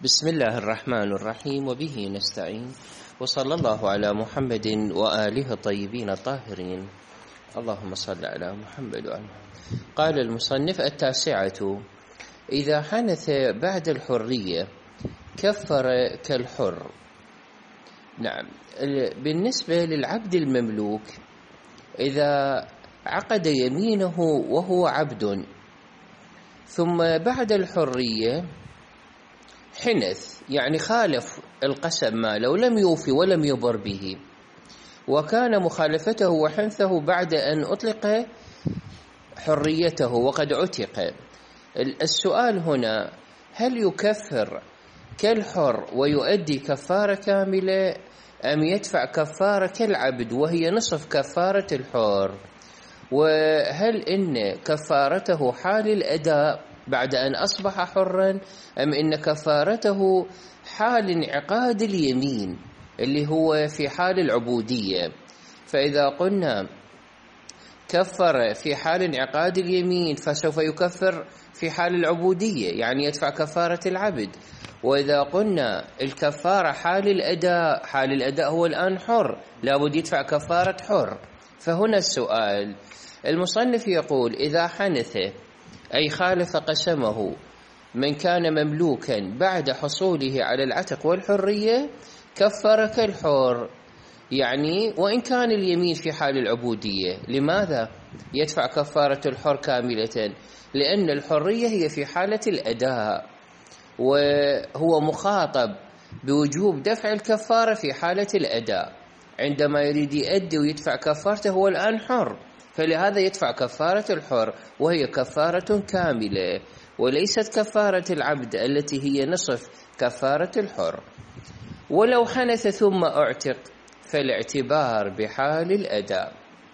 بسم الله الرحمن الرحيم وبه نستعين وصلى الله على محمد وآله الطيبين الطاهرين اللهم صل على محمد وآله. قال المصنف: 9، إذا حنث بعد الحرية كفر كالحر. نعم، بالنسبة للعبد المملوك إذا عقد يمينه وهو عبد ثم بعد الحرية حنث، يعني خالف القسم ماله ولم يوفي ولم يبر به، وكان مخالفته وحنثه بعد أن أطلق حريته وقد عتق. السؤال هنا: هل يكفر كالحر ويؤدي كفارة كاملة أم يدفع كفارة كالعبد وهي نصف كفارة الحر؟ وهل إن كفارته حال الأداء بعد أن أصبح حرا أم إن كفارته حال انعقاد اليمين اللي هو في حال العبودية؟ فإذا قلنا كفر في حال انعقاد اليمين فسوف يكفر في حال العبودية، يعني يدفع كفارة العبد. وإذا قلنا الكفارة حال الأداء، حال الأداء هو الآن حر، لابد يدفع كفارة حر. فهنا السؤال، المصنف يقول: إذا حنث أي خالف قسمه من كان مملوكا بعد حصوله على العتق والحرية كفر كالحر، يعني وإن كان اليمين في حال العبودية. لماذا يدفع كفارة الحر كاملة؟ لأن الحرية هي في حالة الأداء، وهو مخاطب بوجوب دفع الكفارة في حالة الأداء. عندما يريد يؤدي ويدفع كفارته هو الآن حر، فلهذا يدفع كفارة الحر وهي كفارة كاملة وليست كفارة العبد التي هي نصف كفارة الحر. ولو حنث ثم اعتق فالاعتبار بحال الأداء.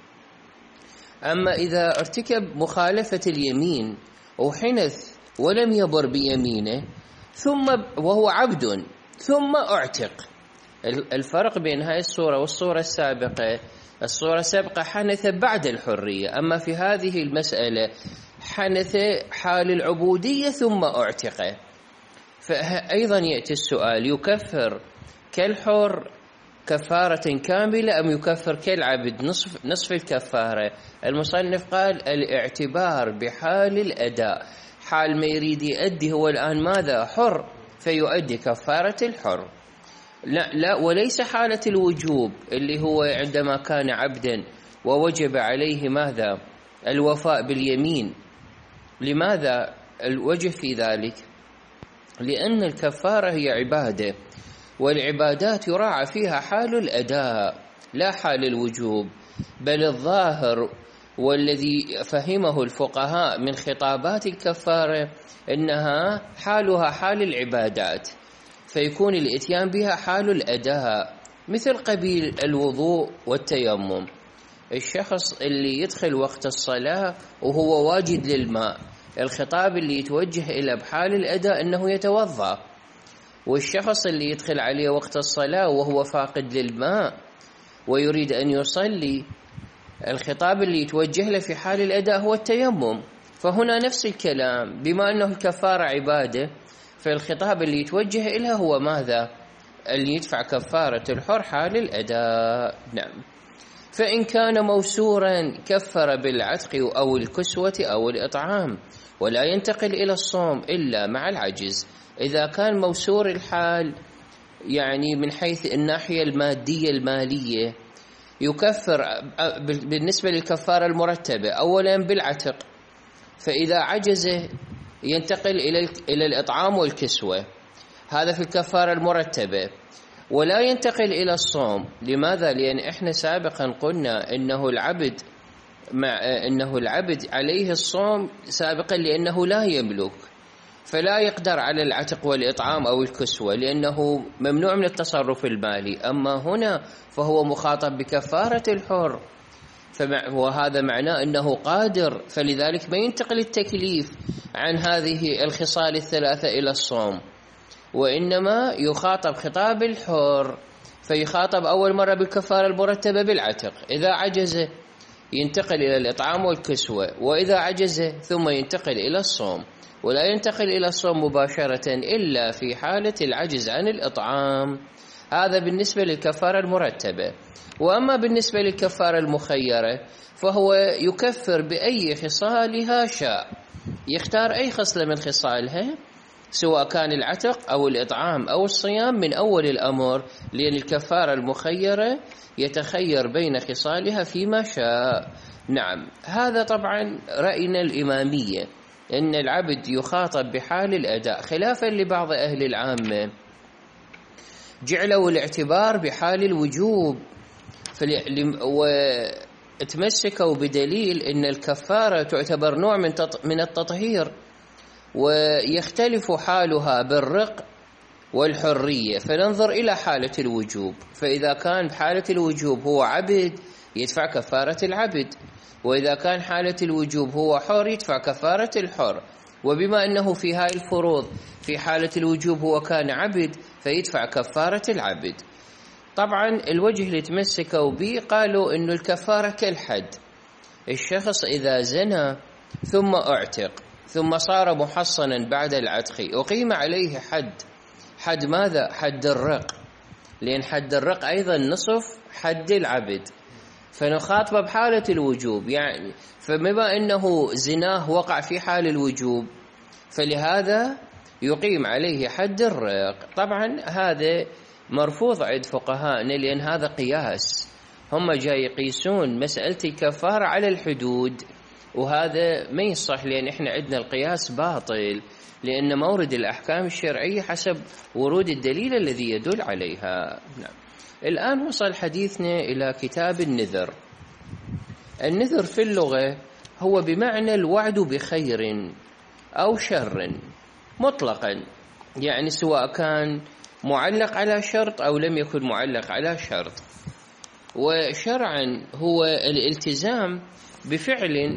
أما إذا ارتكب مخالفة اليمين وحنث ولم يبر بيمينه ثم وهو عبد ثم اعتق، الفرق بين هاي الصورة والصورة السابقة: الصورة السابقة حنث بعد الحرية، أما في هذه المسألة حنث حال العبودية ثم اعتق. فأيضا يأتي السؤال: يكفر كالحر كفارة كاملة أم يكفر كالعبد نصف الكفارة؟ المصنف قال: الاعتبار بحال الأداء، حال ما يريد يؤدي هو الآن ماذا؟ حر، فيؤدي كفارة الحر. لا، وليس حالة الوجوب اللي هو عندما كان عبدا ووجب عليه ماذا؟ الوفاء باليمين. لماذا الوجه في ذلك؟ لأن الكفارة هي عبادة، والعبادات يراعى فيها حال الأداء لا حال الوجوب، بل الظاهر والذي فهمه الفقهاء من خطابات الكفارة إنها حالها حال العبادات، فيكون الإتيان بها حال الأداء، مثل قبيل الوضوء والتيمم. الشخص اللي يدخل وقت الصلاة وهو واجد للماء، الخطاب اللي يتوجه إلى بحال الأداء أنه يتوضأ. والشخص اللي يدخل عليه وقت الصلاة وهو فاقد للماء ويريد أن يصلي، الخطاب اللي يتوجه له في حال الأداء هو التيمم. فهنا نفس الكلام، بما أنه الكفارة عبادة فالخطاب اللي يتوجه إلها هو ماذا؟ اللي يدفع كفارة الحر حال الأداء. نعم. فإن كان موسورا كفر بالعتق أو الكسوة أو الإطعام، ولا ينتقل إلى الصوم إلا مع العجز. إذا كان موسور الحال، يعني من حيث الناحية المادية المالية، يكفر بالنسبة للكفارة المرتبة أولا بالعتق، فإذا عجز ينتقل إلى الإطعام والكسوة، هذا في الكفارة المرتبة. ولا ينتقل إلى الصوم. لماذا؟ لأن إحنا سابقا قلنا إنه العبد عليه الصوم سابقا لأنه لا يملك، فلا يقدر على العتق والإطعام أو الكسوة لأنه ممنوع من التصرف المالي. أما هنا فهو مخاطب بكفارة الحر، وهذا معناه أنه قادر، فلذلك ما ينتقل التكليف عن هذه الخصال الثلاثة إلى الصوم، وإنما يخاطب خطاب الحر، فيخاطب أول مرة بالكفارة المرتبة بالعتق، إذا عجز ينتقل إلى الإطعام والكسوة، وإذا عجز ثم ينتقل إلى الصوم. ولا ينتقل إلى الصوم مباشرة إلا في حالة العجز عن الإطعام. هذا بالنسبة للكفارة المرتبة. وأما بالنسبة للكفارة المخيرة فهو يكفر بأي خصالها شاء، يختار أي خصلة من خصالها سواء كان العتق أو الإطعام أو الصيام من أول الأمر، لأن الكفارة المخيرة يتخير بين خصالها فيما شاء. نعم، هذا طبعا رأينا الإمامية، أن العبد يخاطب بحال الأداء، خلافا لبعض أهل العامة جعلوا الاعتبار بحال الوجوب، وتمسكوا بدليل أن الكفارة تعتبر نوع من التطهير، ويختلف حالها بالرق والحرية، فننظر إلى حالة الوجوب. فإذا كان بحالة الوجوب هو عبد يدفع كفارة العبد، وإذا كان حالة الوجوب هو حر يدفع كفارة الحر. وبما أنه في هاي الفروض في حالة الوجوب هو كان عبد فيدفع كفارة العبد. طبعا الوجه اللي تمسكوا به قالوا إنه الكفارة كالحد، الشخص إذا زنى ثم اعتق ثم صار محصنا بعد العتق أقيم عليه حد ماذا؟ حد الرق، لأن حد الرق أيضا نصف حد العبد، فنخاطب بحالة الوجوب. يعني فبما أنه زناه وقع في حال الوجوب فلهذا يقيم عليه حد الرق. طبعا هذا مرفوض عند فقهائنا، لأن هذا قياس، هم جاي يقيسون مسألة الكفارة على الحدود، وهذا ما يصح، لأن إحنا عندنا القياس باطل، لأن مورد الأحكام الشرعية حسب ورود الدليل الذي يدل عليها. نعم. الآن وصل حديثنا إلى كتاب النذر. النذر في اللغة هو بمعنى الوعد بخير أو شر مطلقا، يعني سواء كان معلق على شرط أو لم يكن معلق على شرط. وشرعا هو الالتزام بفعل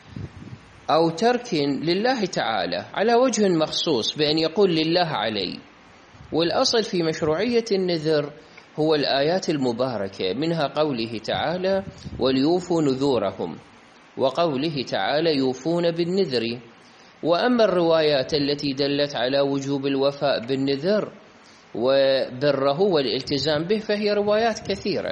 أو ترك لله تعالى على وجه مخصوص بأن يقول لله علي. والأصل في مشروعية النذر هو الآيات المباركة، منها قوله تعالى وليوفوا نذورهم، وقوله تعالى يوفون بالنذر. وأما الروايات التي دلت على وجوب الوفاء بالنذر وبره والالتزام به فهي روايات كثيرة.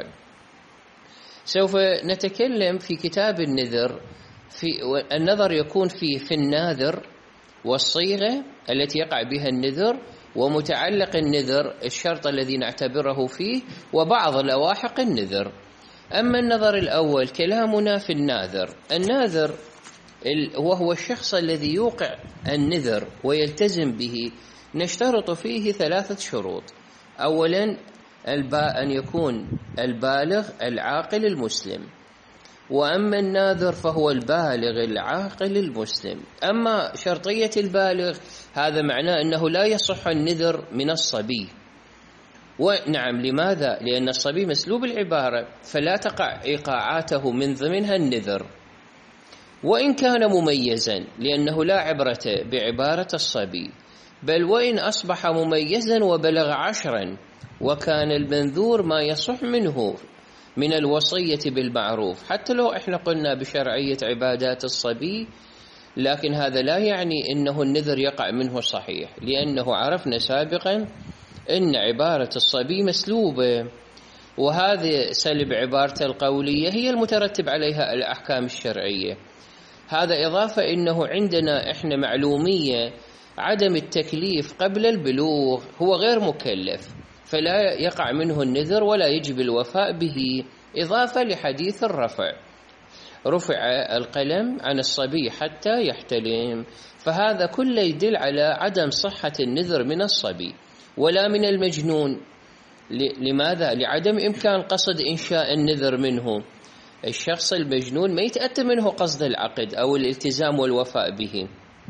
سوف نتكلم في كتاب النذر. النظر يكون في الناذر والصيغة التي يقع بها النذر، ومتعلق النذر الشرط الذي نعتبره فيه، وبعض لواحق النذر. أما النظر الأول كلامنا في الناذر. الناذر وهو الشخص الذي يوقع النذر ويلتزم به، نشترط فيه 3 شروط. أولا أن يكون البالغ العاقل المسلم، وأما الناذر فهو البالغ العاقل المسلم. أما شرطية البالغ هذا معناه أنه لا يصح النذر من الصبي. ونعم، لماذا؟ لأن الصبي مسلوب العبارة فلا تقع إيقاعاته من ضمنها النذر، وإن كان مميزا، لأنه لا عبرة بعبارة الصبي، بل وإن أصبح مميزا وبلغ 10 وكان المنذور ما يصح منه من الوصية بالمعروف، حتى لو إحنا قلنا بشرعية عبادات الصبي، لكن هذا لا يعني أنه النذر يقع منه صحيح، لأنه عرفنا سابقا أن عبارة الصبي مسلوبة، وهذه سلب عبارة القولية هي المترتب عليها الأحكام الشرعية. هذا إضافة أنه عندنا إحنا معلومية عدم التكليف قبل البلوغ، هو غير مكلف فلا يقع منه النذر ولا يجب الوفاء به، إضافة لحديث الرفع، رفع القلم عن الصبي حتى يحتلم، فهذا كله يدل على عدم صحة النذر من الصبي ولا من المجنون. لماذا؟ لعدم إمكان قصد إنشاء النذر منه. الشخص المجنون ما يتأتى منه قصد العقد أو الالتزام والوفاء به.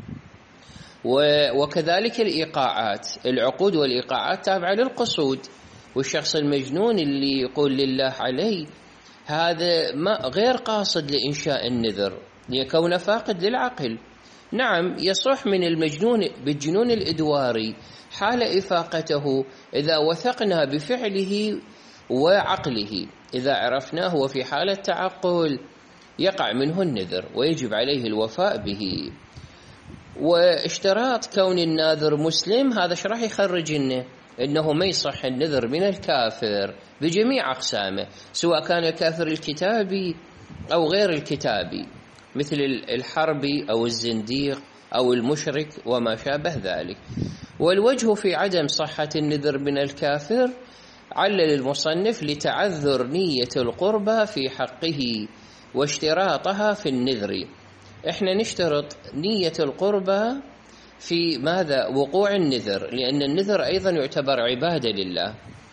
وكذلك الإيقاعات، العقود والإيقاعات تابعة للقصود، والشخص المجنون اللي يقول لله علي هذا غير قاصد لإنشاء النذر ليكون فاقد للعقل. نعم، يصح من المجنون بالجنون الإدواري حال إفاقته إذا وثقنا بفعله وعقله، إذا عرفناه وفي حالة تعقل يقع منه النذر ويجب عليه الوفاء به. واشتراط كون الناذر مسلم هذا ايش راح يخرج انه ما يصح النذر من الكافر بجميع اقسامه، سواء كان الكافر الكتابي او غير الكتابي، مثل الحربي او الزنديق او المشرك وما شابه ذلك. والوجه في عدم صحة النذر من الكافر علل المصنف لتعذر نية القربى في حقه واشتراطها في النذر. احنا نشترط نية القربى في ماذا؟ وقوع النذر، لأن النذر أيضا يعتبر عبادة لله.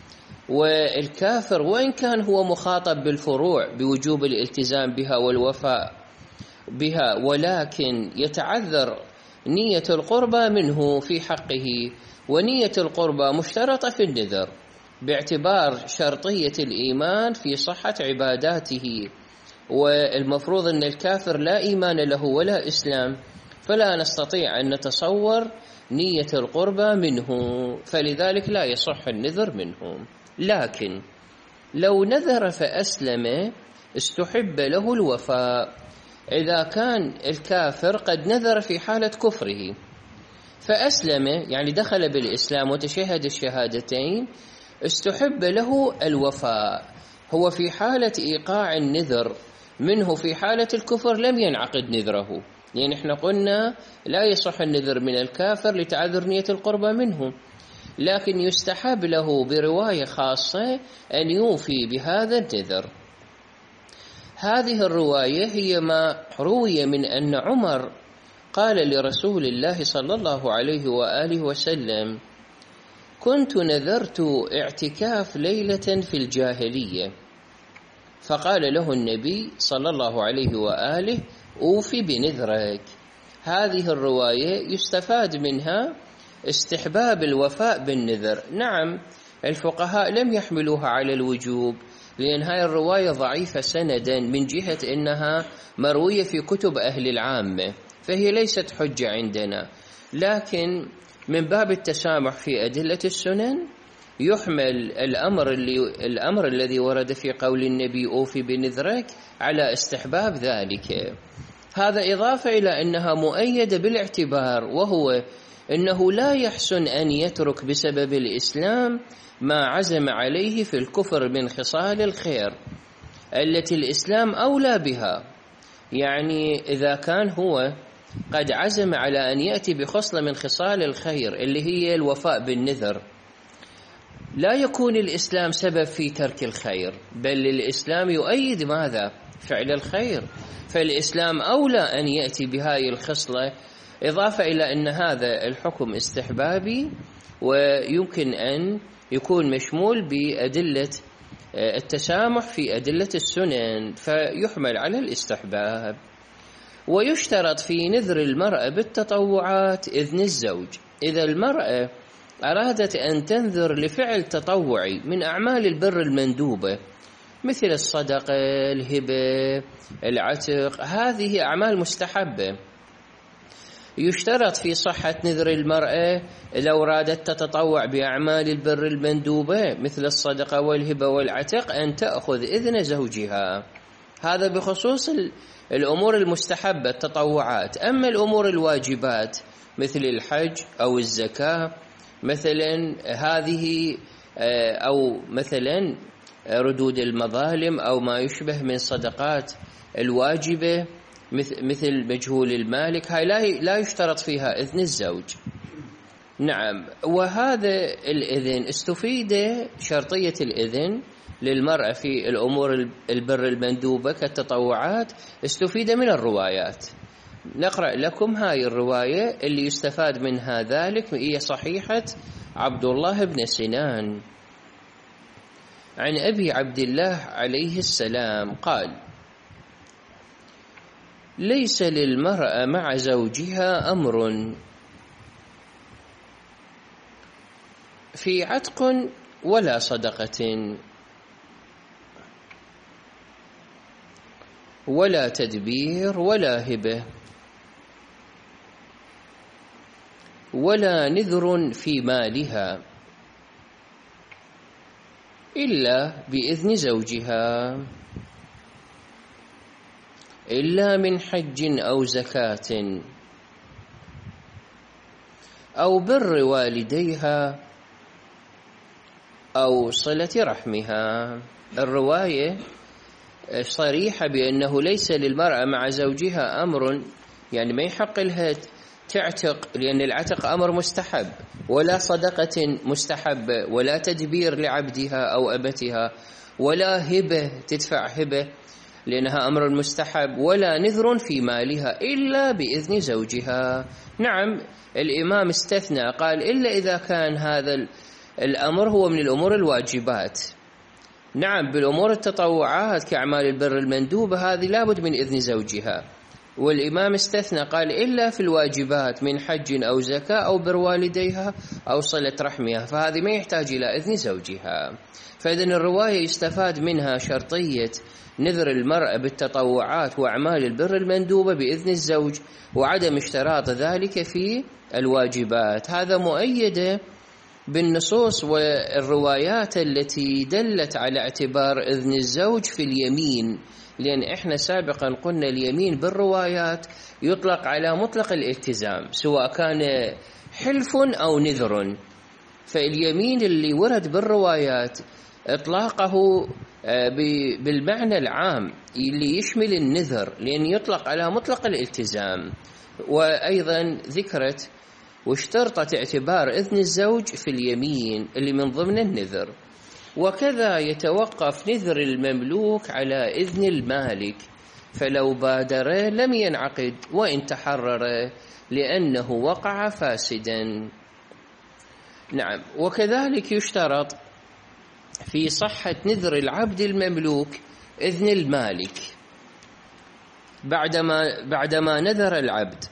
والكافر وإن كان هو مخاطب بالفروع بوجوب الالتزام بها والوفاء بها، ولكن يتعذر نية القربى منه في حقه، ونية القربى مشترطة في النذر باعتبار شرطية الإيمان في صحة عباداته. والمفروض أن الكافر لا إيمان له ولا إسلام، فلا نستطيع أن نتصور نية القربى منه، فلذلك لا يصح النذر منه. لكن لو نذر فأسلم استحب له الوفاء. إذا كان الكافر قد نذر في حالة كفره فأسلم، يعني دخل بالإسلام وتشهد الشهادتين، استحب له الوفاء. هو في حالة إيقاع النذر منه في حالة الكفر لم ينعقد نذره، يعني احنا قلنا لا يصح النذر من الكافر لتعذر نية القربى منه، لكن يستحب له برواية خاصة أن يوفي بهذا النذر. هذه الرواية هي ما روي من أن عمر قال لرسول الله صلى الله عليه وآله وسلم: كنت نذرت اعتكاف ليلة في الجاهلية، فقال له النبي صلى الله عليه وآله: أوفي بنذرك. هذه الرواية يستفاد منها استحباب الوفاء بالنذر. نعم، الفقهاء لم يحملوها على الوجوب، لأن هاي الرواية ضعيفة سندا من جهة أنها مروية في كتب أهل العامة، فهي ليست حجة عندنا. لكن من باب التسامح في أدلة السنن يحمل الأمر الذي ورد في قول النبي أوفي بنذرك على استحباب ذلك. هذا إضافة إلى أنها مؤيدة بالاعتبار، وهو أنه لا يحسن أن يترك بسبب الإسلام ما عزم عليه في الكفر من خصال الخير التي الإسلام أولى بها. يعني إذا كان هو قد عزم على أن يأتي بخصلة من خصال الخير اللي هي الوفاء بالنذر، لا يكون الإسلام سبب في ترك الخير، بل الإسلام يؤيد ماذا؟ فعل الخير. فالإسلام أولى أن يأتي بهذه الخصلة، إضافة إلى أن هذا الحكم استحبابي ويمكن أن يكون مشمول بأدلة التسامح في أدلة السنن، فيحمل على الاستحباب. ويشترط في نذر المرأة بالتطوعات إذن الزوج. إذا المرأة أرادت أن تنذر لفعل تطوعي من أعمال البر المندوبة مثل الصدقة، الهبة، العتق، هذه أعمال مستحبة، يشترط في صحة نذر المرأة لو أرادت تتطوع بأعمال البر المندوبة مثل الصدقة والهبة والعتق أن تأخذ إذن زوجها. هذا بخصوص الأمور المستحبة التطوعات. أما الأمور الواجبات مثل الحج أو الزكاة مثلا، هذه أو مثلا ردود المظالم أو ما يشبه من صدقات الواجبة مثل مجهول المالك، هاي لا يشترط فيها إذن الزوج. نعم، وهذا الإذن استفيد شرطية الإذن للمرأة في الأمور البر المندوبة كالتطوعات استفيد من الروايات. نقرأ لكم هاي الرواية اللي يستفاد منها ذلك، هي صحيحة عبد الله بن سنان عن أبي عبد الله عليه السلام قال: ليس للمرأة مع زوجها أمر في عتق ولا صدقة ولا تدبير ولا هبة ولا نذر في مالها إلا بإذن زوجها، إلا من حج أو زكاة أو بر والديها أو صلة رحمها. الرواية صريحة بأنه ليس للمرأة مع زوجها أمر، يعني ما يحق لها تعتق، لأن العتق أمر مستحب، ولا صدقة مستحبة، ولا تدبير لعبدها أو أبتها، ولا هبة تدفع هبة لأنها أمر مستحب، ولا نذر في مالها إلا بإذن زوجها. نعم الإمام استثنى قال إلا إذا كان هذا الأمر هو من الأمور الواجبات. نعم بالأمور التطوعات كأعمال البر المندوبة هذه لابد من إذن زوجها، والإمام استثنى قال إلا في الواجبات من حج أو زكاة أو بر والديها أو صلة رحمها، فهذه ما يحتاج إلى إذن زوجها. فإذن الرواية يستفاد منها شرطية نذر المرأة بالتطوعات وأعمال البر المندوبة بإذن الزوج، وعدم اشتراط ذلك في الواجبات. هذا مؤيد بالنصوص والروايات التي دلت على اعتبار إذن الزوج في اليمين، لأن إحنا سابقا قلنا اليمين بالروايات يطلق على مطلق الالتزام سواء كان حلف أو نذر، فاليمين اللي ورد بالروايات إطلاقه بالمعنى العام اللي يشمل النذر، لأن يطلق على مطلق الالتزام. وأيضا ذكرت واشترطت اعتبار إذن الزوج في اليمين اللي من ضمن النذر. وكذا يتوقف نذر المملوك على إذن المالك، فلو بادر لم ينعقد وإن تحرر لأنه وقع فاسدا. نعم وكذلك يشترط في صحة نذر العبد المملوك إذن المالك بعدما نذر العبد،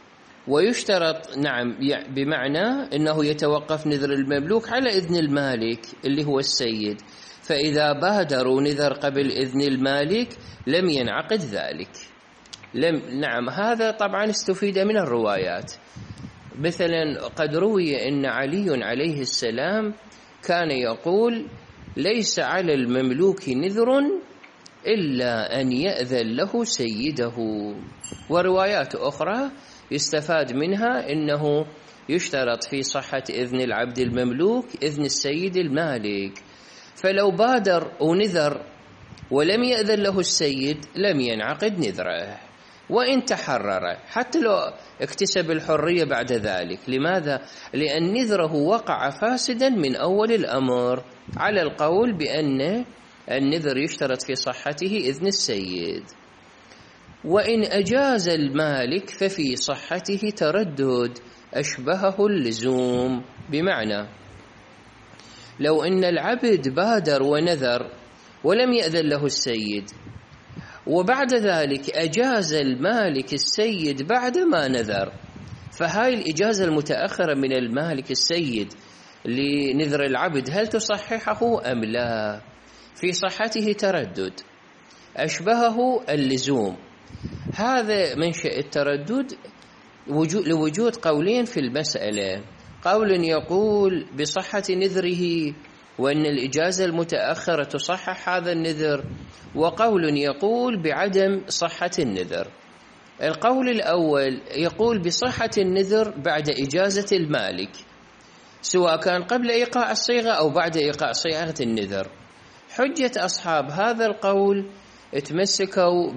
ويشترط نعم بمعنى أنه يتوقف نذر المملوك على إذن المالك اللي هو السيد، فإذا بادروا نذر قبل إذن المالك لم ينعقد ذلك. نعم هذا طبعا استفيد من الروايات. مثلا قد روي أن علي عليه السلام كان يقول ليس على المملوك نذر إلا أن يأذن له سيده. وروايات أخرى يستفاد منها أنه يشترط في صحة إذن العبد المملوك إذن السيد المالك، فلو بادر ونذر ولم يأذن له السيد لم ينعقد نذره وإن تحرر، حتى لو اكتسب الحرية بعد ذلك. لماذا؟ لأن نذره وقع فاسدا من أول الأمر، على القول بأن النذر يشترط في صحته إذن السيد. وإن أجاز المالك ففي صحته تردد أشبهه اللزوم، بمعنى لو أن العبد بادر ونذر ولم يأذن له السيد، وبعد ذلك أجاز المالك السيد بعد ما نذر، فهاي الإجازة المتأخرة من المالك السيد لنذر العبد هل تصححه أم لا؟ في صحته تردد أشبهه اللزوم. هذا منشأ التردد لوجود قولين في المسألة، قول يقول بصحة نذره وأن الإجازة المتأخرة تصحح هذا النذر، وقول يقول بعدم صحة النذر. القول الأول يقول بصحة النذر بعد إجازة المالك، سواء كان قبل إيقاع الصيغة أو بعد إيقاع صيغة النذر. حجة أصحاب هذا القول اتمسكوا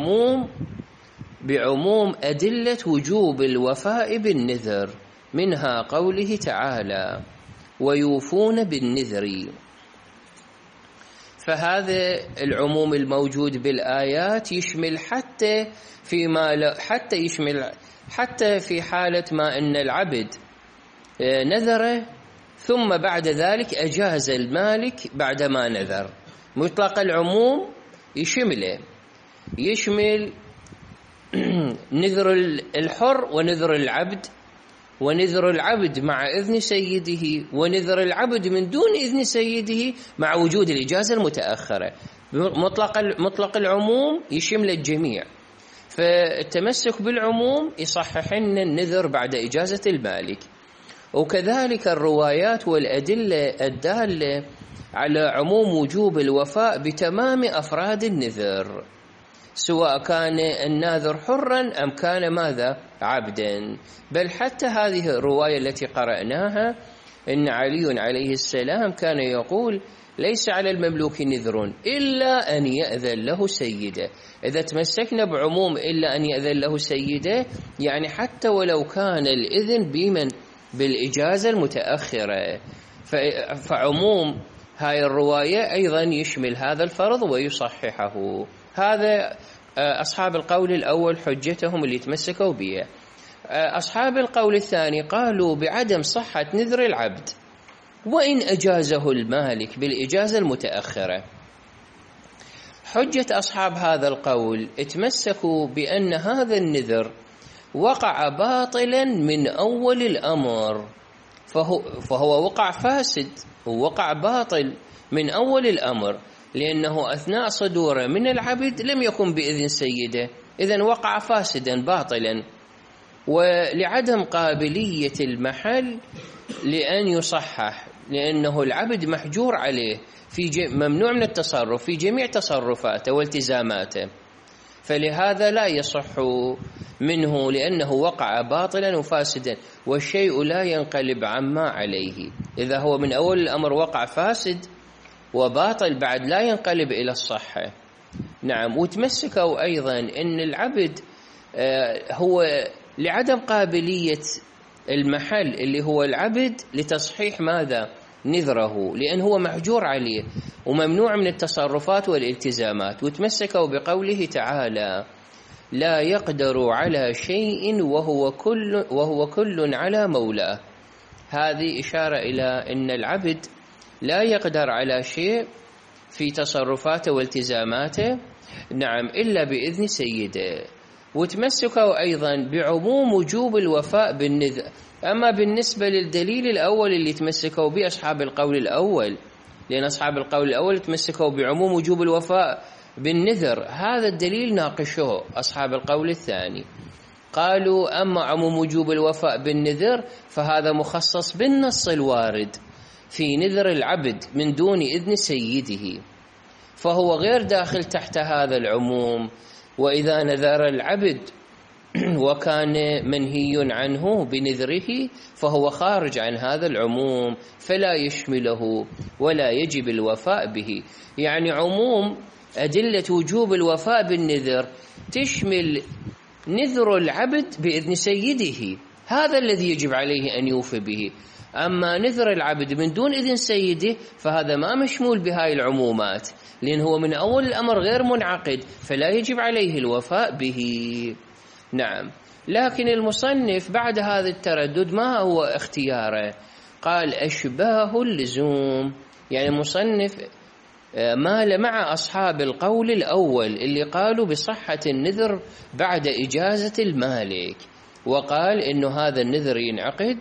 بعموم أدلة وجوب الوفاء بالنذر، منها قوله تعالى ويوفون بالنذر. فهذا العموم الموجود بالآيات يشمل حتى في حالة ما أن العبد نذر ثم بعد ذلك أجاز المالك بعدما نذر. مطلق العموم يشمل نذر الحر ونذر العبد، ونذر العبد مع إذن سيده، ونذر العبد من دون إذن سيده مع وجود الإجازة المتأخرة. مطلق العموم يشمل الجميع، فالتمسك بالعموم يصحح لنا النذر بعد إجازة المالك. وكذلك الروايات والأدلة الدالة على عموم وجوب الوفاء بتمام أفراد النذر، سواء كان الناذر حرا أم كان ماذا؟ عبدا. بل حتى هذه الرواية التي قرأناها إن علي عليه السلام كان يقول ليس على المملوك نذر إلا أن يأذن له سيده. إذا تمسكنا بعموم إلا أن يأذن له سيده، يعني حتى ولو كان الإذن بمن؟ بالإجازة المتأخرة. فعموم هاي الرواية أيضا يشمل هذا الفرض ويصححه. هذا أصحاب القول الأول حجتهم اللي تمسكوا بها. أصحاب القول الثاني قالوا بعدم صحة نذر العبد وإن أجازه المالك بالإجازة المتأخرة. حجة أصحاب هذا القول اتمسكوا بأن هذا النذر وقع باطلا من أول الأمر، فهو وقع فاسد ووقع باطل من أول الأمر، لأنه أثناء صدوره من العبد لم يكن بإذن سيده، إذن وقع فاسدا باطلا، ولعدم قابلية المحل لأن يصحح، لأنه العبد محجور عليه ممنوع من التصرف في جميع تصرفاته والتزاماته، فلهذا لا يصح منه لأنه وقع باطلا وفاسدا، والشيء لا ينقلب عما عليه. إذا هو من أول الأمر وقع فاسد وباطل بعد لا ينقلب إلى الصحة. نعم. وتمسكوا أيضا أن العبد هو لعدم قابلية المحل اللي هو العبد لتصحيح ماذا؟ نذره، لأن هو محجور عليه وممنوع من التصرفات والالتزامات. وتمسكوا بقوله تعالى لا يقدر على شيء وهو كل على مولاه. هذه إشارة إلى أن العبد لا يقدر على شيء في تصرفاته والتزاماته، نعم، إلا بإذن سيده. وتمسكوا أيضا بعموم وجوب الوفاء بالنذر. أما بالنسبة للدليل الأول اللي تمسكوا به أصحاب القول الأول، لأن أصحاب القول الأول تمسكوا بعموم وجوب الوفاء بالنذر، هذا الدليل ناقشوه أصحاب القول الثاني. قالوا أما عموم وجوب الوفاء بالنذر فهذا مخصص بالنص الوارد في نذر العبد من دون إذن سيده، فهو غير داخل تحت هذا العموم. وإذا نذر العبد وكان منهي عنه بنذره فهو خارج عن هذا العموم فلا يشمله ولا يجب الوفاء به. يعني عموم أدلة وجوب الوفاء بالنذر تشمل نذر العبد بإذن سيده، هذا الذي يجب عليه أن يوفي به. أما نذر العبد من دون إذن سيده فهذا ما مشمول بهاي العمومات، لأن هو من أول الأمر غير منعقد فلا يجب عليه الوفاء به. نعم. لكن المصنف بعد هذا التردد ما هو اختياره؟ قال أشباه اللزوم. يعني المصنف مال مع أصحاب القول الأول اللي قالوا بصحة النذر بعد إجازة المالك، وقال إنه هذا النذر ينعقد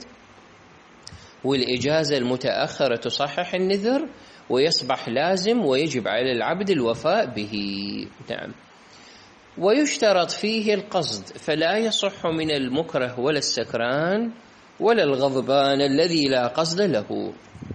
والإجازة المتأخرة تصحح النذر ويصبح لازم ويجب على العبد الوفاء به. نعم. ويشترط فيه القصد، فلا يصح من المكره ولا السكران ولا الغضبان الذي لا قصد له.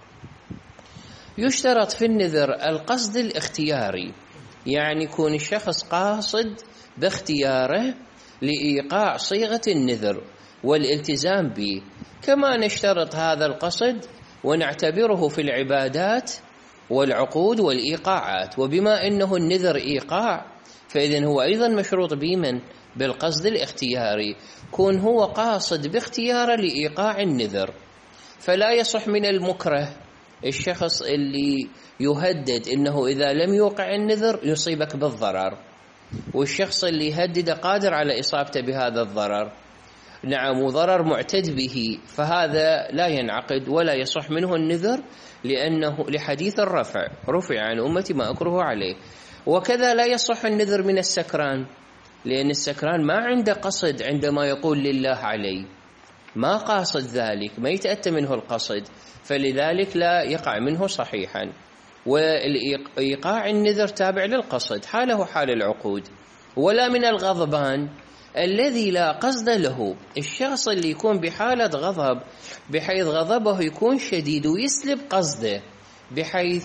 يشترط في النذر القصد الاختياري، يعني يكون الشخص قاصد باختياره لإيقاع صيغة النذر والالتزام به، كما نشترط هذا القصد ونعتبره في العبادات والعقود والإيقاعات. وبما أنه النذر إيقاع فإذن هو أيضا مشروط بمن؟ بالقصد الاختياري، كون هو قاصد باختياره لإيقاع النذر. فلا يصح من المكره الشخص اللي يهدد إنه إذا لم يوقع النذر يصيبك بالضرر، والشخص اللي يهدد قادر على إصابته بهذا الضرر، نعم، وضرر معتد به، فهذا لا ينعقد ولا يصح منه النذر، لأنه لحديث الرفع رفع عن أمتي ما أكره عليه. وكذا لا يصح النذر من السكران، لأن السكران ما عنده قصد عندما يقول لله علي، ما قاصد ذلك، ما يتأتى منه القصد، فلذلك لا يقع منه صحيحا. والإيقاع النذر تابع للقصد، حاله حال العقود. ولا من الغضبان الذي لا قصد له، الشخص اللي يكون بحالة غضب بحيث غضبه يكون شديد ويسلب قصده، بحيث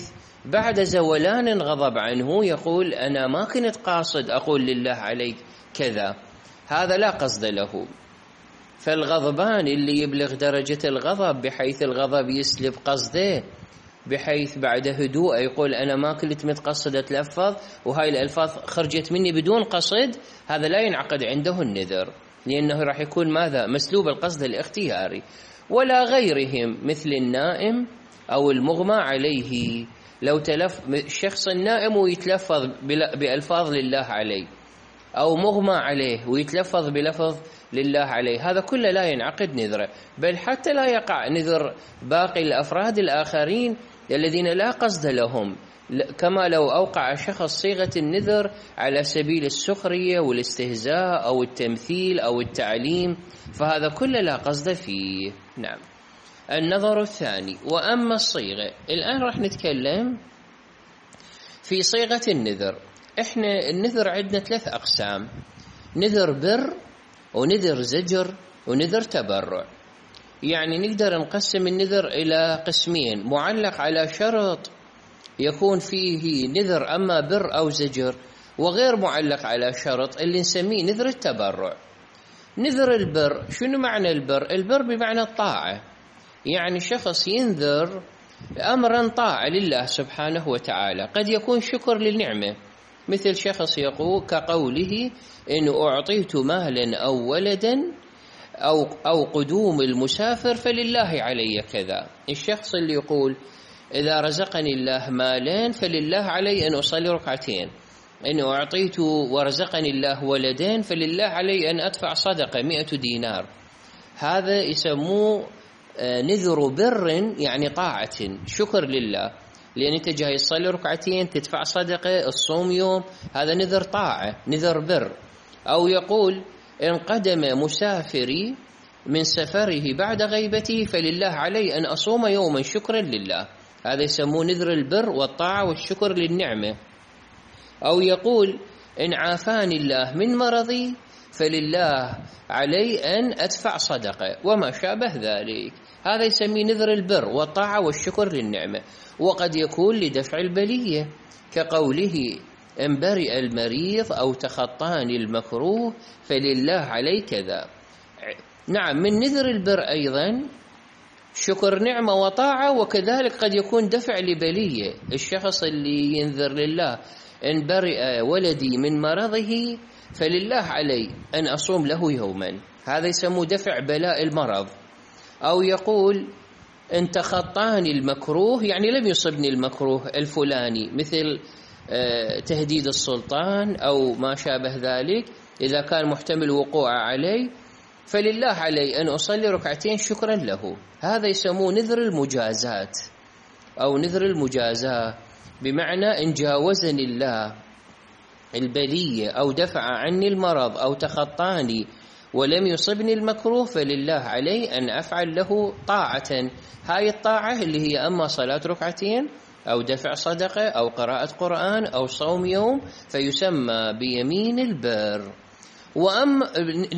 بعد زولان الغضب عنه يقول أنا ما كنت قاصد أقول لله عليك كذا، هذا لا قصد له. فالغضبان اللي يبلغ درجة الغضب بحيث الغضب يسلب قصده، بحيث بعد هدوء يقول أنا ما كنت متقصد أتلفظ وهاي الألفاظ خرجت مني بدون قصد، هذا لا ينعقد عنده النذر، لأنه راح يكون ماذا؟ مسلوب القصد الاختياري. ولا غيرهم مثل النائم أو المغمى عليه، لو الشخص النائم ويتلفظ بألفاظ لله عليه، أو مغمى عليه ويتلفظ بلفظ لله عليه، هذا كله لا ينعقد نذره، بل حتى لا يقع نذر باقي الأفراد الآخرين الذين لا قصد لهم، كما لو أوقع شخص صيغة النذر على سبيل السخرية والاستهزاء أو التمثيل أو التعليم، فهذا كله لا قصد فيه. نعم. النظر الثاني. وأما الصيغة، الآن راح نتكلم في صيغة النذر. إحنا النذر عندنا 3 أقسام: نذر بر، ونذر زجر، ونذر تبرع. يعني نقدر نقسم النذر إلى قسمين: معلق على شرط يكون فيه نذر أما بر أو زجر، وغير معلق على شرط اللي نسميه نذر التبرع. نذر البر، شنو معنى البر؟ البر بمعنى الطاعة، يعني شخص ينذر أمرا طاعة لله سبحانه وتعالى، قد يكون شكر للنعمة، مثل شخص يقول كقوله إن أعطيت مالا أو ولدا أو قدوم المسافر فلله علي كذا. الشخص اللي يقول إذا رزقني الله مالين فلله علي أن أصلي ركعتين، إن أعطيت ورزقني الله ولدين فلله علي أن أدفع صدقة 100 دينار، هذا يسموه نذر بر، يعني طاعة شكر لله، لأن أنت جاي تصلي ركعتين، تدفع صدقة، الصوم يوم، هذا نذر طاعة، نذر بر. أو يقول إن قدم مسافري من سفره بعد غيبته فلله علي أن أصوم يوما شكرا لله، هذا يسموه نذر البر والطاعة والشكر للنعمة. أو يقول إن عافاني الله من مرضي فلله علي أن أدفع صدقة وما شابه ذلك، هذا يسميه نذر البر والطاعة والشكر للنعمة. وقد يكون لدفع البلية، كقوله إن برئ المريض أو تخطاني المكروه فلله علي كذا. نعم، من نذر البر أيضا شكر نعمة وطاعة، وكذلك قد يكون دفع لبلية. الشخص اللي ينذر لله إن برئ ولدي من مرضه فلله علي أن أصوم له يوما، هذا يسموه دفع بلاء المرض. أو يقول إن تخطاني المكروه، يعني لم يصبني المكروه الفلاني، مثل تهديد السلطان أو ما شابه ذلك، إذا كان محتمل وقوع علي فلله علي أن أصلي ركعتين شكرا له، هذا يسموه نذر المجازات أو نذر المجازاة، بمعنى إن جاوزني الله البلية أو دفع عني المرض أو تخطاني ولم يصبني المكروه فلله علي أن أفعل له طاعة. هاي الطاعة اللي هي أما صلاة ركعتين أو دفع صدقة أو قراءة قرآن أو صوم يوم، فيسمى بيمين البر. وأما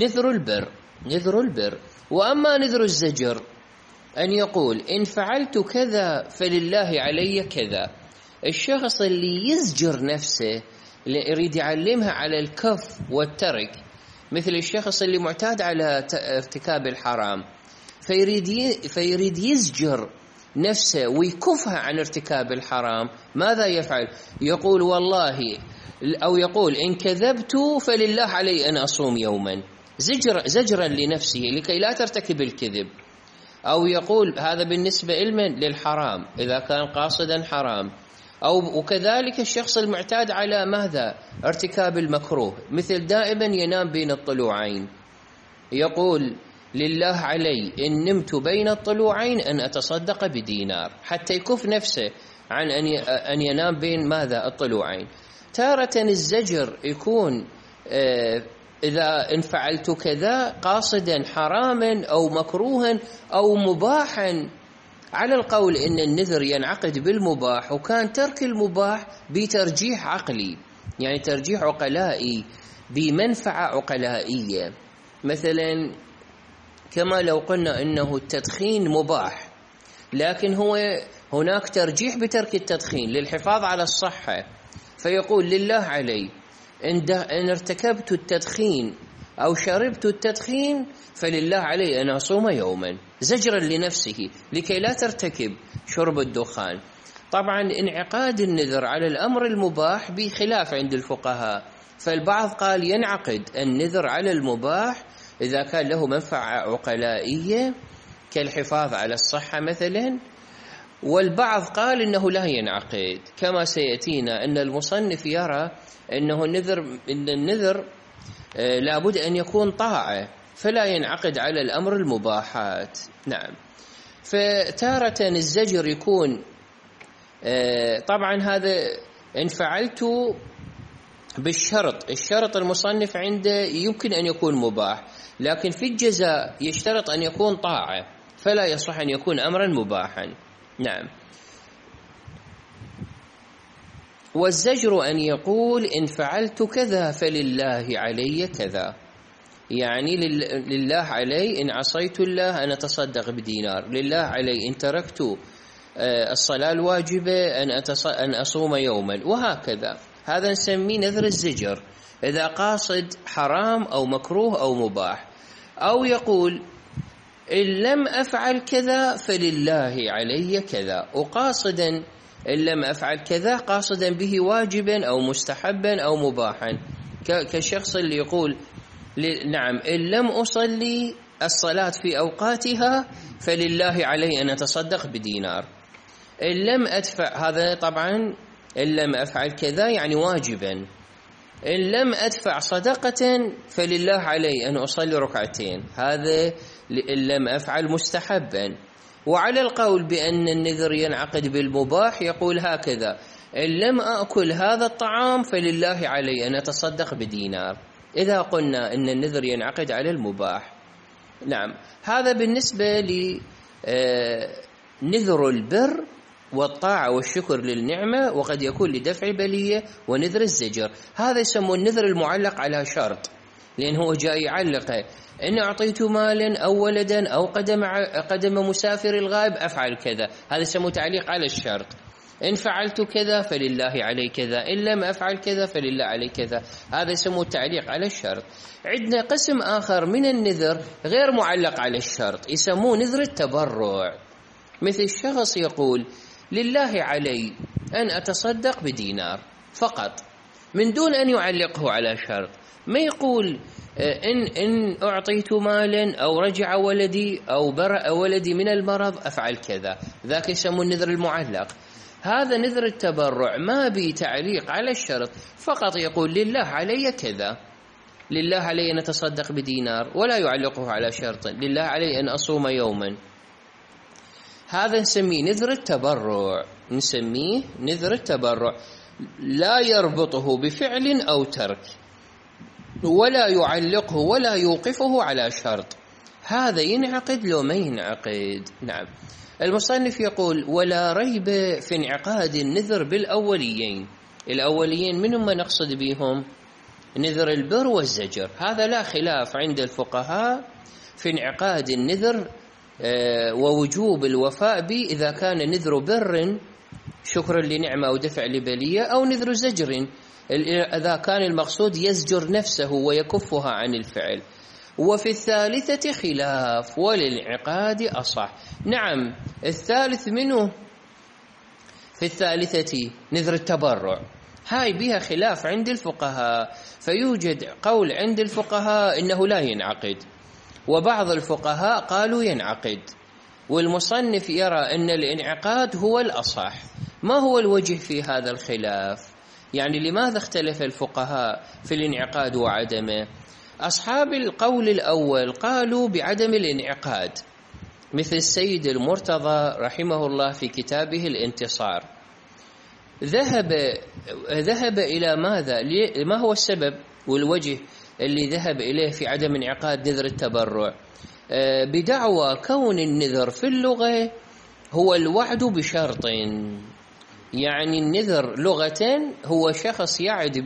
نذر البر. وأما نذر الزجر أن يقول إن فعلت كذا فلله علي كذا. الشخص اللي يزجر نفسه، اللي يريد يعلمها على الكف والترك، مثل الشخص اللي معتاد على ارتكاب الحرام، فيريد يزجر نفسه ويكفها عن ارتكاب الحرام، ماذا يفعل؟ يقول والله، أو يقول إن كذبت فلله علي أن أصوم يوما، زجرا لنفسه لكي لا ترتكب الكذب. أو يقول هذا بالنسبة علما للحرام إذا كان قاصدا حرام. أو وكذلك الشخص المعتاد على ماذا؟ ارتكاب المكروه، مثل دائما ينام بين الطلوعين، يقول لله علي إن نمت بين الطلوعين أن أتصدق بدينار، حتى يكف نفسه عن أن ينام بين ماذا؟ الطلوعين. تارة الزجر يكون إذا إن فعلت كذا قاصدا حراما أو مكروها أو مباحا، على القول إن النذر ينعقد بالمباح، وكان ترك المباح بترجيح عقلي، يعني ترجيح عقلائي بمنفعة عقلائية. مثلا كما لو قلنا إنه التدخين مباح، لكن هو هناك ترجيح بترك التدخين للحفاظ على الصحة، فيقول لله علي إن ارتكبت التدخين أو شربت التدخين فلله علي أن أصوم يوما زجرا لنفسه لكي لا ترتكب شرب الدخان. طبعا انعقاد النذر على الأمر المباح بخلاف عند الفقهاء، فالبعض قال ينعقد النذر على المباح إذا كان له منفعة عقلائية كالحفاظ على الصحة مثلا، والبعض قال إنه لا ينعقد، كما سيأتينا أن المصنف يرى أن النذر لابد أن يكون طاعة فلا ينعقد على الأمر المباحات. نعم. فتارة الزجر يكون طبعا هذا إن فعلت بالشرط، الشرط المصنف عنده يمكن أن يكون مباح، لكن في الجزاء يشترط أن يكون طاعة فلا يصح أن يكون أمرا مباحا. نعم. والزجر أن يقول إن فعلت كذا فلله علي كذا، يعني لله علي إن عصيت الله أن أتصدق بدينار، لله علي إن تركت الصلاة الواجبة أن أصوم يوما، وهكذا. هذا نسميه نذر الزجر إذا قاصد حرام أو مكروه أو مباح. أو يقول إن لم أفعل كذا فلله علي كذا، وقاصدا إن لم أفعل كذا قاصدا به واجبا أو مستحبا أو مباحا، كالشخص اللي يقول نعم إن لم أصلي الصلاة في أوقاتها فلله علي أن أتصدق بدينار. إن لم أدفع، هذا طبعا إن لم أفعل كذا يعني واجبا. إن لم أدفع صدقة فلله علي أن أصلي ركعتين، هذا إن لم أفعل مستحبا. وعلى القول بأن النذر ينعقد بالمباح يقول هكذا إن لم أأكل هذا الطعام فلله علي أن أتصدق بدينار، إذا قلنا أن النذر ينعقد على المباح. نعم. هذا بالنسبة لنذر البر والطاعة والشكر للنعمة، وقد يكون لدفع بلية. ونذر الزجر هذا يسموه النذر المعلق على شرط، لأنه جاي يعلقه إن أعطيت مالا أو ولدا أو قدم مسافر الغائب أفعل كذا، هذا يسموه تعليق على الشرط. إن فعلت كذا فلله علي كذا، إن لم أفعل كذا فلله علي كذا، هذا يسموه التعليق على الشرط. عندنا قسم آخر من النذر غير معلق على الشرط، يسموه نذر التبرع. مثل الشخص يقول لله علي أن أتصدق بدينار فقط من دون أن يعلقه على شرط، ما يقول إن أعطيت مالا أو رجع ولدي أو برأ ولدي من المرض أفعل كذا، ذاك يسموه النذر المعلق. هذا نذر التبرع ما بي تعليق على الشرط، فقط يقول لله علي كذا، لله علي أن أتصدق بدينار، ولا يعلقه على شرط، لله علي أن أصوم يوما. هذا نسميه نذر التبرع، نسميه نذر التبرع، لا يربطه بفعل أو ترك ولا يعلقه ولا يوقفه على شرط. هذا ينعقد لو ما ينعقد. نعم. المصنف يقول ولا ريب في انعقاد النذر بالأوليين. الأوليين منهم ما نقصد بهم نذر البر والزجر، هذا لا خلاف عند الفقهاء في انعقاد النذر ووجوب الوفاء به إذا كان نذر بر شكر لنعمة أو دفع لبلية، أو نذر زجر إذا كان المقصود يزجر نفسه ويكفها عن الفعل. وفي الثالثة خلاف وللانعقاد أصح. نعم. الثالث منه في الثالثة نذر التبرع، هاي بها خلاف عند الفقهاء، فيوجد قول عند الفقهاء إنه لا ينعقد، وبعض الفقهاء قالوا ينعقد، والمصنف يرى أن الانعقاد هو الأصح. ما هو الوجه في هذا الخلاف؟ يعني لماذا اختلف الفقهاء في الانعقاد وعدمه؟ أصحاب القول الأول قالوا بعدم الانعقاد، مثل السيد المرتضى رحمه الله في كتابه الانتصار، ذهب إلى ماذا؟ ما هو السبب والوجه اللي ذهب إليه في عدم انعقاد نذر التبرع؟ بدعوى كون النذر في اللغة هو الوعد بشرط، يعني النذر لغة هو شخص يعد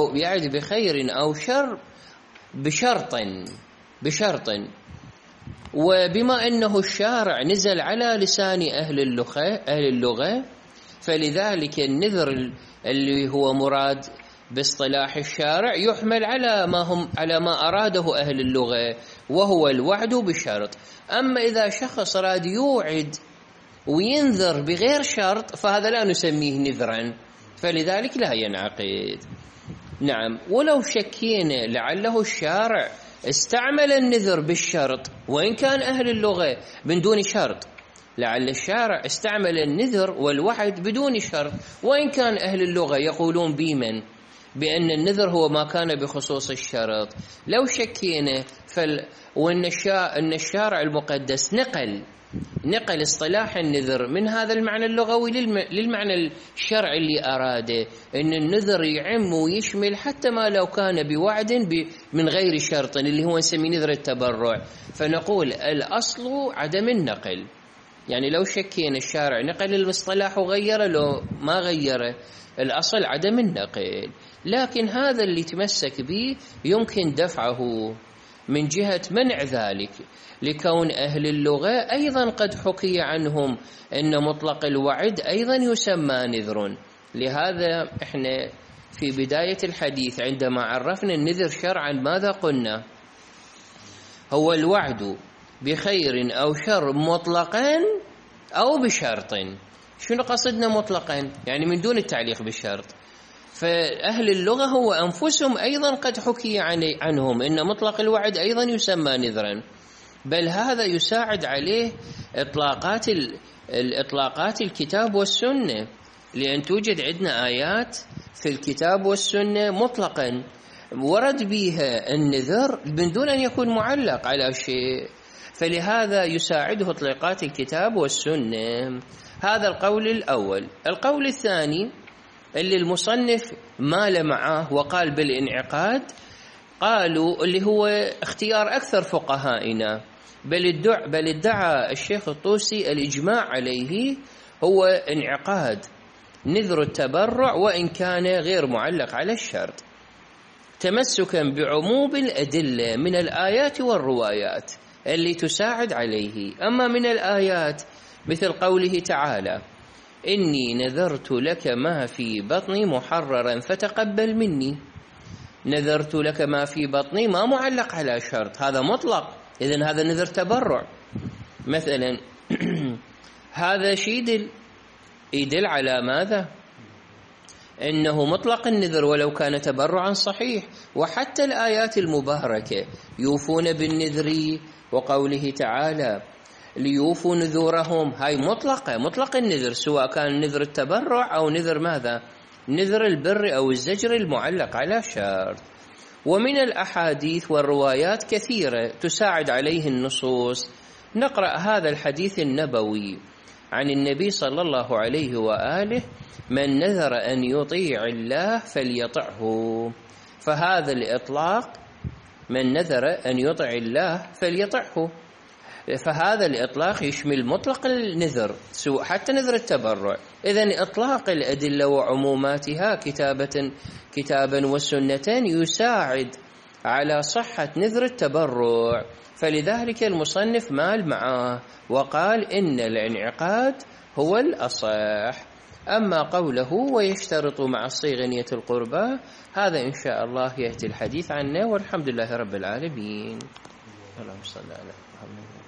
بخير أو شر بشرط، وبما أنه الشارع نزل على لسان أهل اللغة فلذلك النذر اللي هو مراد باصطلاح الشارع يحمل على ما أراده أهل اللغة، وهو الوعد بشرط. أما إذا شخص راد يوعد وينذر بغير شرط فهذا لا نسميه نذرا، فلذلك لا ينعقد. نعم، ولو شكينا لعله الشارع استعمل النذر بالشرط وإن كان أهل اللغة بدون شرط، لعل الشارع استعمل النذر والوعد بدون شرط وإن كان أهل اللغة يقولون بأن النذر هو ما كان بخصوص الشرط. لو شكينا وأن الشارع المقدس نقل اصطلاح النذر من هذا المعنى اللغوي للمعنى الشرعي اللي أراده، أن النذر يعم ويشمل حتى ما لو كان بوعد من غير شرط اللي هو نسميه نذر التبرع، فنقول الأصل عدم النقل. يعني لو شكينا الشارع نقل المصطلح وغيره لو ما غيره، الأصل عدم النقل. لكن هذا اللي تمسك به يمكن دفعه من جهة منع ذلك، لكون أهل اللغة أيضا قد حكي عنهم أن مطلق الوعد أيضا يسمى نذر. لهذا إحنا في بداية الحديث عندما عرفنا النذر شرعا ماذا قلنا؟ هو الوعد بخير أو شر مطلقا أو بشرط. شنو قصدنا مطلقا؟ يعني من دون التعليق بالشرط. فأهل اللغة هو أنفسهم أيضا قد حكي عنهم أن مطلق الوعد أيضا يسمى نذرا، بل هذا يساعد عليه إطلاقات الكتاب والسنة، لأن توجد عندنا آيات في الكتاب والسنة مطلقا ورد بها النذر من دون أن يكون معلق على شيء، فلهذا يساعده إطلاقات الكتاب والسنة. هذا القول الأول. القول الثاني اللي المصنف مال معه وقال بالانعقاد، قالوا اللي هو اختيار أكثر فقهائنا، بل ادعى الشيخ الطوسي الإجماع عليه، هو انعقاد نذر التبرع وإن كان غير معلق على الشرط، تمسكا بعموم الأدلة من الآيات والروايات اللي تساعد عليه. أما من الآيات مثل قوله تعالى: إني نذرت لك ما في بطني محررا فتقبل مني. نذرت لك ما في بطني ما معلق على شرط، هذا مطلق، إذن هذا نذر تبرع مثلا. هذا شيء يدل على ماذا؟ إنه مطلق النذر ولو كان تبرعا صحيح. وحتى الآيات المباركة يوفون بالنذر، وقوله تعالى: ليوفوا نذورهم، هاي مطلق النذر، سواء كان نذر التبرع أو نذر ماذا؟ نذر البر أو الزجر المعلق على شرط. ومن الأحاديث والروايات كثيرة تساعد عليه النصوص. نقرأ هذا الحديث النبوي عن النبي صلى الله عليه وآله: من نذر أن يطيع الله فليطعه. فهذا الإطلاق من نذر أن يطيع الله فليطعه، فهذا الإطلاق يشمل مطلق النذر حتى نذر التبرع. إذن إطلاق الأدلة وعموماتها كتابا وسنة يساعد على صحة نذر التبرع، فلذلك المصنف مال معاه وقال إن الانعقاد هو الأصح. أما قوله ويشترط مع الصيغ نية القربى، هذا إن شاء الله يأتي الحديث عنه، والحمد لله رب العالمين. اللهم صل على محمد.